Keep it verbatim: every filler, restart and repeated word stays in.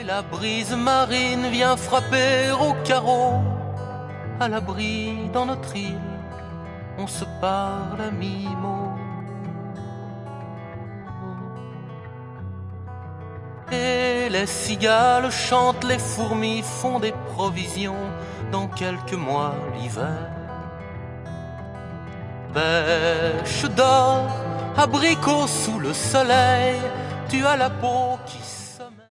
la brise marine vient frapper au carreau. À l'abri dans notre île, on se parle à mi-mot. Et les cigales chantent, les fourmis font des provisions. Dans quelques mois l'hiver pêche d'or, abricot sous le soleil. Tu as la peau qui